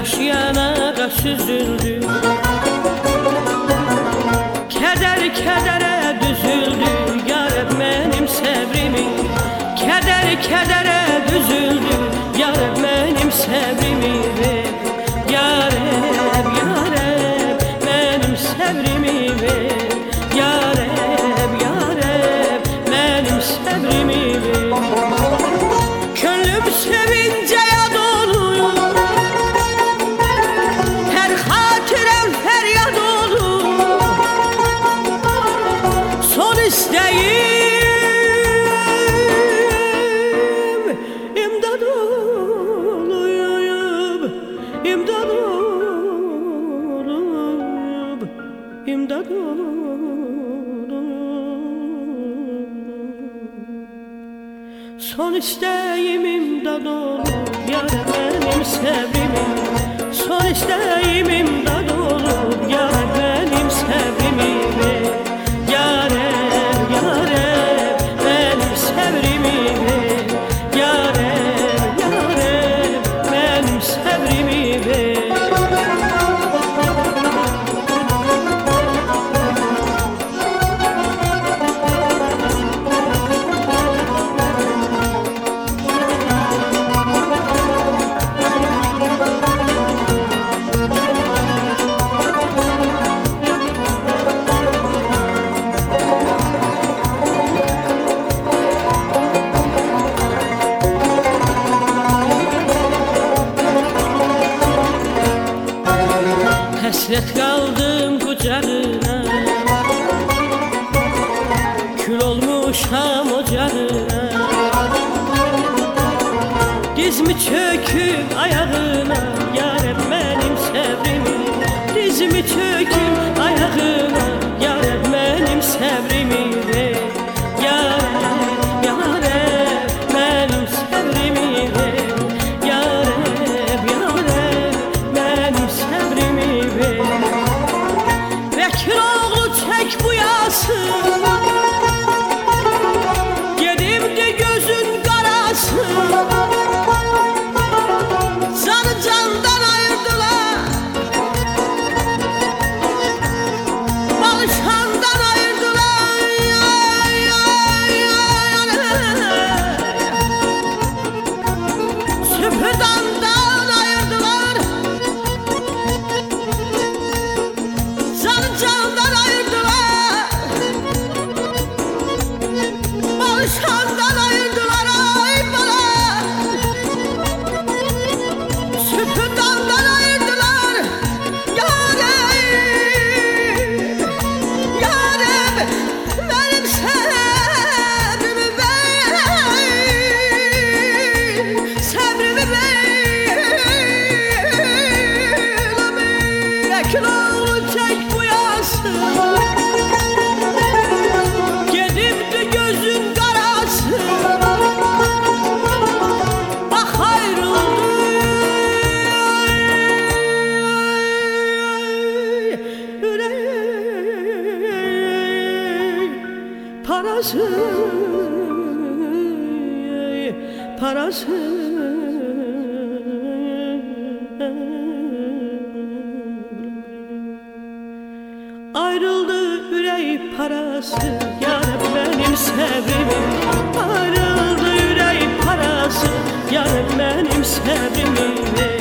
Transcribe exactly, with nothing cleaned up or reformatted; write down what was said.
yana süzüldü. Keder kedere düzüldü, yar benim sevrimi. Keder kedere düzüldü, yar benim sevrimi ver. Yareb, yareb, benim sevrimi ver. Yareb, yareb, benim sevrimi ver. Könlüm sevince ya dolu, her hatirem feryat olur. Son isteğim imdad olayım, imdad olayım, imdad olayım. Son isteğim imdad olur, yar benim sevrimi. Son isteğim imdad olur, yar benim sevrimi ver. Yareb, yareb, benim sevrimi ver. Yareb, yareb, benim sevrimi ver. Hasret kaldım kucağına, kül olmuşam ocağına. Dizmi çöküp ayağına, yar benim sevrimi. Dizmi çöküp ayağına, yar benim sevrimi ver. Yareb, yareb, benim sevrimi ver. Yareb, yareb, benim sevrimi ver. Bekir oğlu çek bu yası, gedimdi gözün karası. Canı candan ayırdılar, balışandan ayırdılar. Ay, ay, ay, ay. Süpürdandan ayırdılar, canı candan ayırdılar. Balışandan ayırdılar, ay bana. Süpürdandan ayırdılar. Yareb, yareb, benim sevrimi ver. Sevrimi ver. Bekir oğlu çek bu yası, gedimdi gözün karası. Bak ayrıldı yürek parası, parası. Ayrıldı yüreği parası, yar benim sevrimi. Ayrıldı yüreği parası, yar benim sevrimi ver.